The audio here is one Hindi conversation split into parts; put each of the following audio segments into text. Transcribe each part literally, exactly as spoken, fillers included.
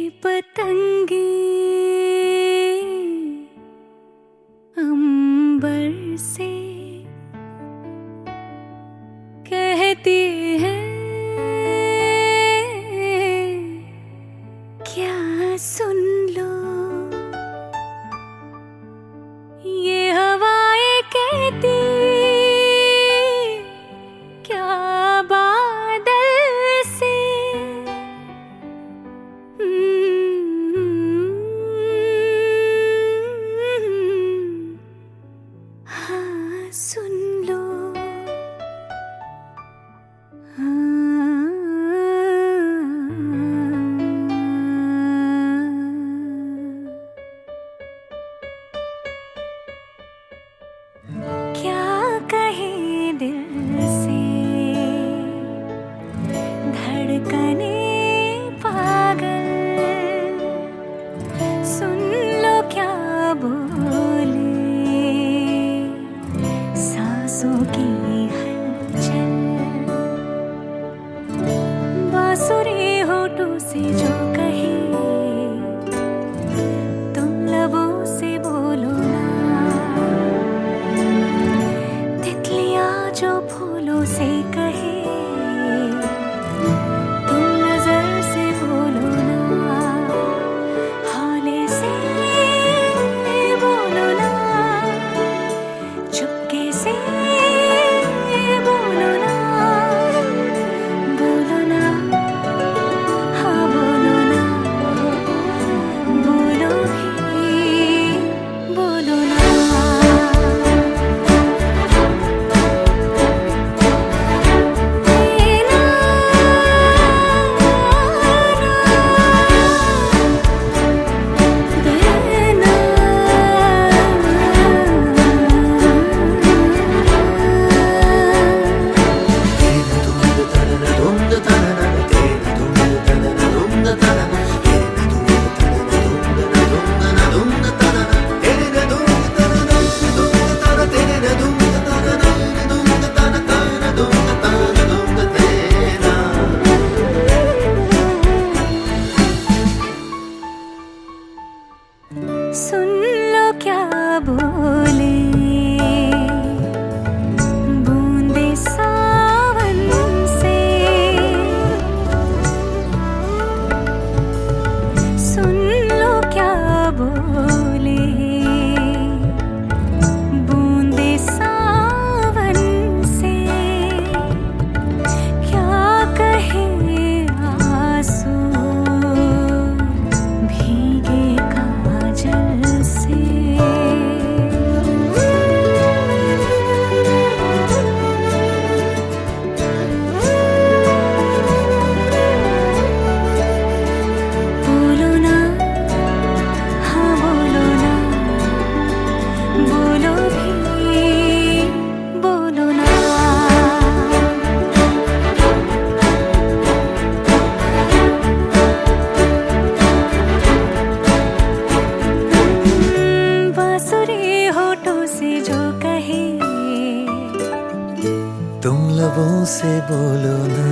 पतंगे अंबर से कहती है क्या सुन लो, ये हवाएं कहती क्या बादल से। हाँ सुन लो, क्या कहे दिल से धड़कने पागल, सुन लो क्या बोले सांसों की हलचल। बांसुरी होठों से जो कहे तुम लबों से बोलो ना, जो फूलों से कहे तुम नजर से बोलो ना, हौले से बोलो ना, चुपके से बोलो ना, बोलो ना, हाँ बोलो ना, बोलो भी बोलो ना। सुन लो क्या बोले बूंदे सावन से, सुन लो क्या बोले बूंदे सावन से, क्या कहे आंसू भीगे काजल से। बोलो ना, हाँ बोलो ना, बोलो भी बोलो ना। बांसुरी होठों से जो कहे तुम लबों से बोलो ना,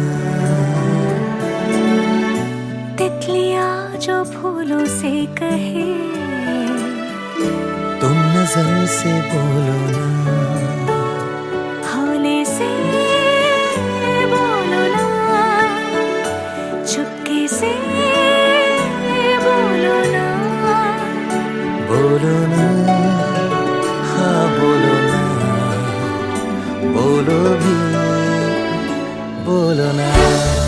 तितलियां जो फूलों से कहे तुम नजर से बोलो ना, हौले से बोलो ना, चुपके से बोलो ना, बोलो ना, हाँ बोलो ना, बोलो भी बोलो ना।